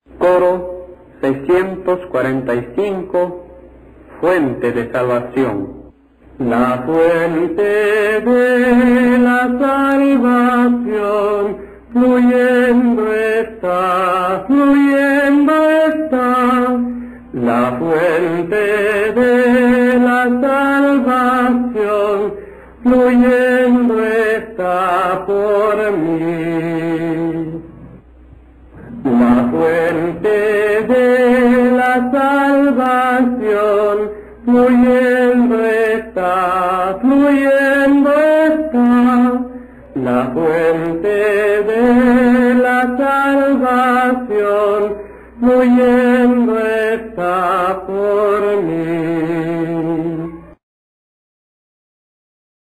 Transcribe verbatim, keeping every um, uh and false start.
Coro seiscientos cuarenta y cinco, Fuente de Salvación. La fuente de la salvación, fluyendo está, fluyendo está. La fuente de la salvación, fluyendo está por mí. La fuente de la salvación, fluyendo está, fluyendo está. La fuente de la salvación, fluyendo